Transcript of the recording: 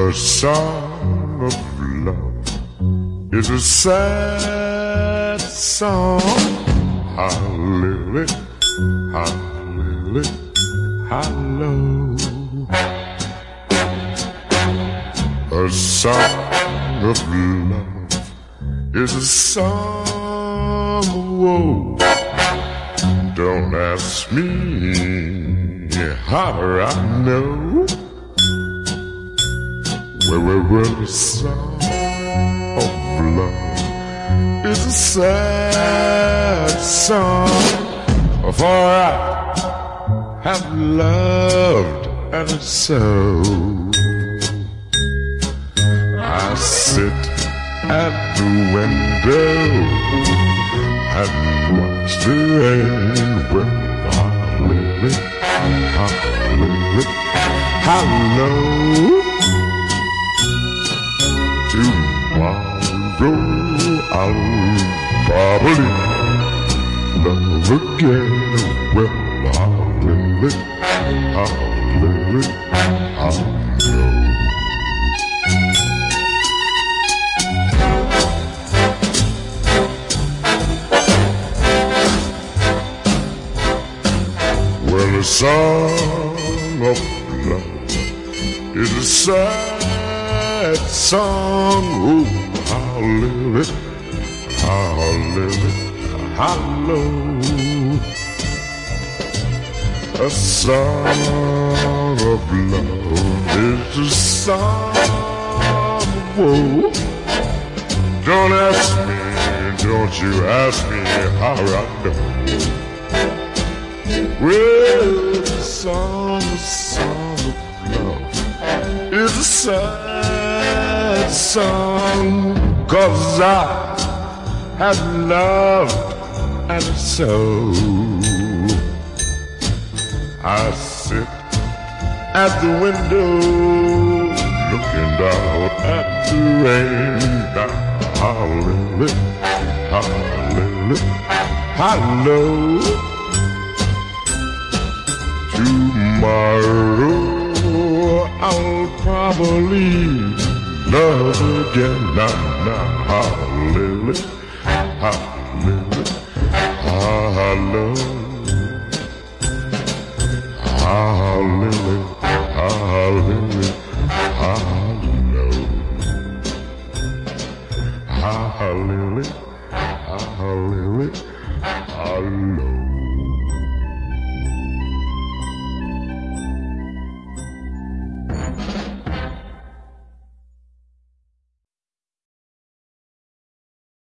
A song of love is a sad song. Hallelujah, hallelujah, hallelujah. A song of love is a song of woe. Don't ask me how I know. Well, a song of love is a sad song. For I have loved and so I sit at the window and watch the rain. Well, hallelujah, hallelujah, hallelujah. Tomorrow I'll probably love again. Well, hallelujah, hallelujah, hallelujah. Well, a song of love is a sad song. Oh, hallelujah, hallelujah, hallelujah. A song of love is a song of woe. Don't ask me, don't you ask me how I know. Well, a song of love is a sad song, 'cause I have loved and so I sit at the window looking down at the rain. Hallelujah, hallelujah, hallelujah. Tomorrow I'll probably love again. Now, hallelujah, hallelujah, hallelujah, hallelujah, hallelujah, hallelujah, hallelujah, hallelujah, hallelujah.